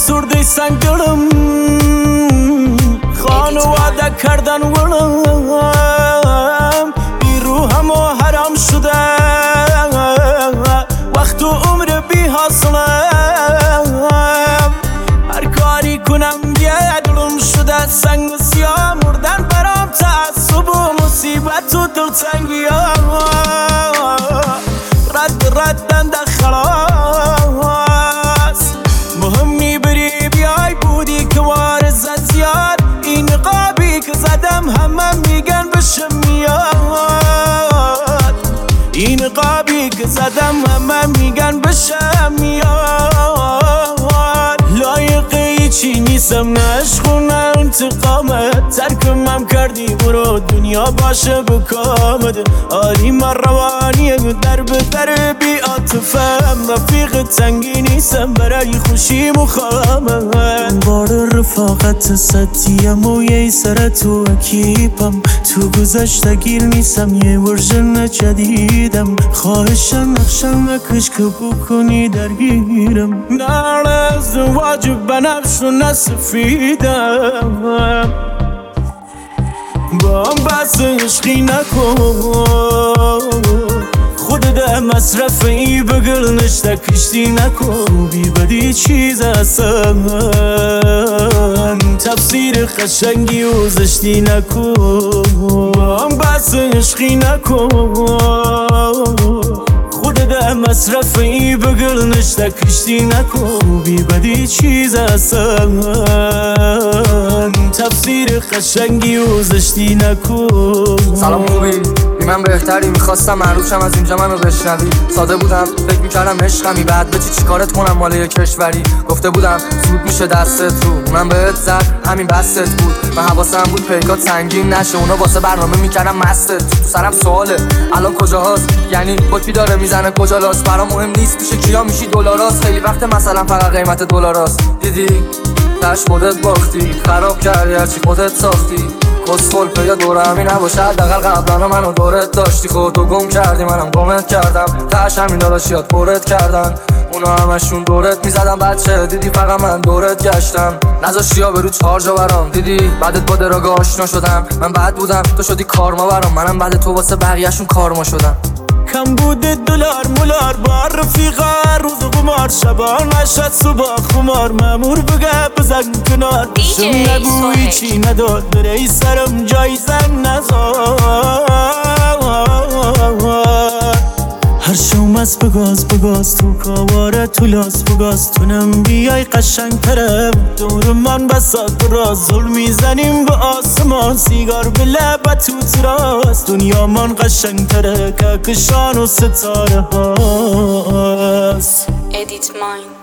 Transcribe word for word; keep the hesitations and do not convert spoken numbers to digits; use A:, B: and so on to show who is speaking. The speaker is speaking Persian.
A: surduysan gülüm, خانواده کردن ولم بی روحم و حرام شده وقت و عمر بی حاصلم هر کاری کنم گلم شده سنگ و سیاه مردن برام تعصب و مصیبت و دلتنگی رد ردن در خلاص مهمی بری بیای بودی که وارزت زیاد این نقابی که زدم همه میگن بشم میاد این نقابی که زدم همه میگن بشم میاد لایقه چی نیستم نه عشق و نه انتقامت ترکمم کردی برو دنیا باشه بکامد آری من روانیه در به در بی عاطفم رفیق تنگی نیستم برای خوشی مخامت بار رفاقت ستیم و یه سر تو اکیپم تو گذشته گیر نیستم یه ورژن جدیدم خواهشم نقشم نکش که بکنی درگیرم نه ازدواج بنفش و نسفیدم با هم بحث عشقی نکن خودت مصرفی بگل نشته کشتی نکن بی بدی چیز اصلا تفسیر قشنگی و زشتی نکن با هم بحث عشقی نکن خودت مصرفی بگل نشته کشتی نکن بی بدی چیز اصلا تفسیر قشنگی و زشتی نکن
B: سلام خوبی؟ بی من بهتری میخواستم معروفشم از اینجا منو بشنوی ساده بودم فکر میکردم عشقمی بعد به چی چیکارت کنم مال یه کشوری گفته بودم زود میشه دستت رو اونم بهت زد همین بستت بود من حواسم بود پیکات سنگین نشه اونا واسه برنامه میکردم مستت تو سرم سواله الان کجاهاست یعنی بطبی داره میزنه کجا لاست برام مهم نیست میشه کیا میشی دلاراست خیلی وقت مثلا فقط قیمت دلاراست دیدی تاش خودت باختی خراب کردی هرچی خودت ساختی کسخل پیدا دور همی نباشه حداقل قبلا منو دورت داشتی خودتو گم کردی منم گمت کردم تاش همین داداشیات پرت کردن اونا همشون دورت میزدن بچه دیدی فقط من دورت گشتم نذاشتی ها برو چهار جا برام دیدی بعدت با دراگه آشنا شدم من بد بودم تو شدی کارما برام منم بعد تو واسه بقیه‌شون کارما شدم
A: کم بوده دلار مولار با رفیقا روز قمار شبا نشد صبح خمار مامور بگه بزن کنار شم نگوی چی نداد بره سرم جایزم نزار هر شوم از بگاز بگاز تو کاواره تو لاس بگاز تونم بیای قشنگ ترم دور من بسات براز ظلم میزنیم به آسمان سیگار به لبت تو تراست دنیا من قشنگ تره که کشان و ستاره هاست.
C: Edit Mind.